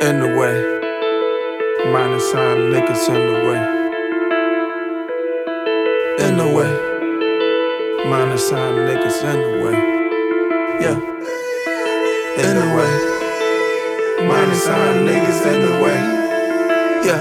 in the way. Minus sign niggas in the way. In the way. Minus sign niggas in the way. Yeah. In the way. Minus sign niggas in the way. Yeah.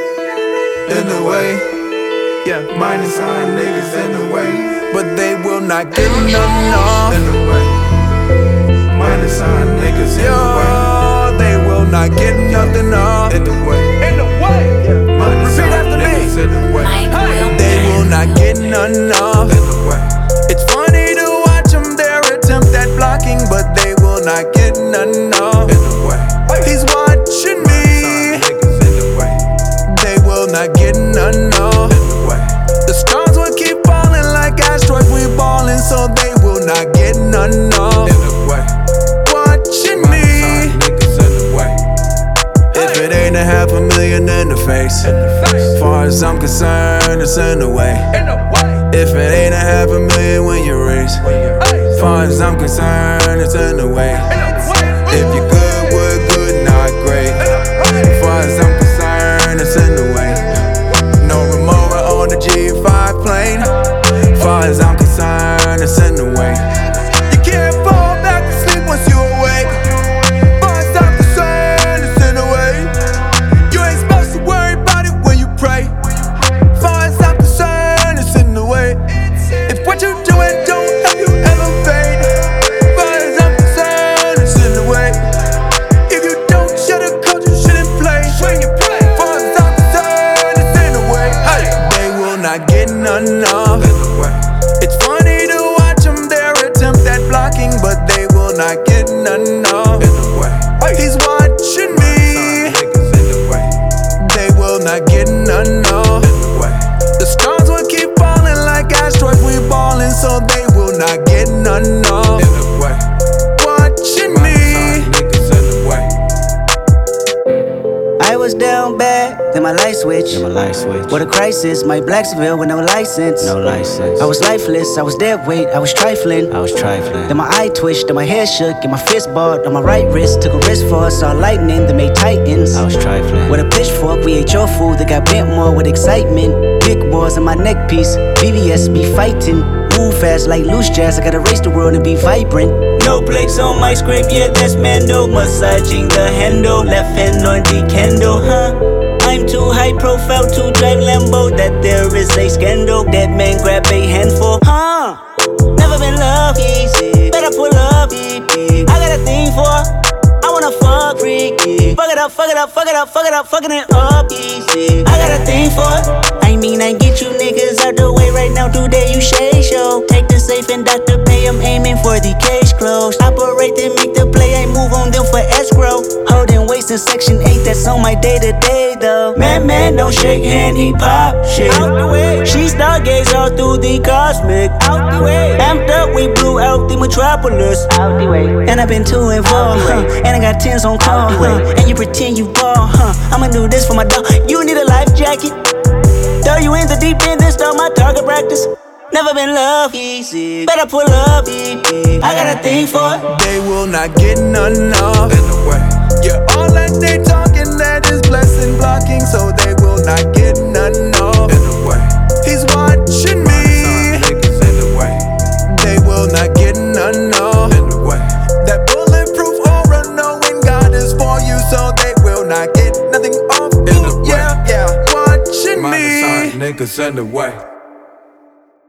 In the way. Yeah. Minus sign niggas in the way. But they will not get nothing off. In the way. Minus sign niggas in the way. They will not get nothing off. In the way. In the way. Yeah. Minus sign niggas in the way. They will not get nothing off. In the way. It's funny to watch them, their attempt at blocking, but they will not get nothing off. In the way. He's watching me. In the way. They will not get nothing off. In the way. The stars will keep falling like asteroids, we ballin', so they will not get nothing off. In the way. Watching me. In the way. If it ain't $500,000 in the face, far as I'm concerned, it's in the way. If it ain't $500,000 when you raise, far as I'm concerned, it's in the way. If you're good, we're good, not great. Far as I'm concerned, it's in the way. No Remora on the G5 plane. Far as I'm concerned, it's in the way. You can't fall back to sleep once you awake. Far as I'm concerned, it's in the way. You ain't supposed to worry about it when you pray. Far as I'm concerned, it's in the way. If what you doing don't help you elevate, far as I'm concerned, it's in the way. If you don't shut a coach, you shouldn't play. Far as I'm concerned, it's in the way. They will not get nothing off. It's funny to watch them, their attempt at blocking, but they will not get nothing off. He's watching me. They will not get nothing off. The stars will keep falling like asteroids, we ballin', so they will not get nothing off. Watching me. I was down bad, then my light switched. What a crisis, my Blacksville with no license. I was lifeless, I was dead weight, I was trifling. Then my eye twitched, then my head shook, and my fist balled on my right wrist. Took a risk for us, saw lightning, then made titans. With a pitchfork, we ate your food that got bent more with excitement. Big wars on my neck piece, BBS be fighting. Move fast like loose jazz, I gotta race the world and be vibrant. No plates on my script, yeah, that's Mando. Massaging the handle, left hand on the candle, I'm too high profile to drive Lambo. That there is a scandal, that man grab a handful, Never been loved easy, better pull up, I got a thing for, I wanna fuck freaky. Fuck it up, fuck it up, fuck it up, fuck it up, fucking it up easy. I got a thing for it. I mean, I get you niggas out the way right now. Today you shade show. Take the safe and Dr. Pay. I'm aiming for the case closed. Operate and make the play. I move on them for escrow. Holding waist in section 8. That's on my day to day though. Man, don't shake hand. He pop shit. Out the way. She stargaze all through the cosmic. Out the way. Amped up, we blew out the metropolis. Out the way. And I've been too involved, and I got tens on call, and you pretend you ball, I'ma do this for my dog. You need a life jacket. Throw you in the deep end, then start my target practice. Never been loved easy, better pull up, I got a thing for it. They will not get nothing off. Yeah, all that they talking, that is blessing blocking, so they will not get nothing off. He's watching me. They will not get nothing off. That bulletproof aura, knowing God is for you, so they will not get nothing off. Yeah, watching me. Niggas in the way.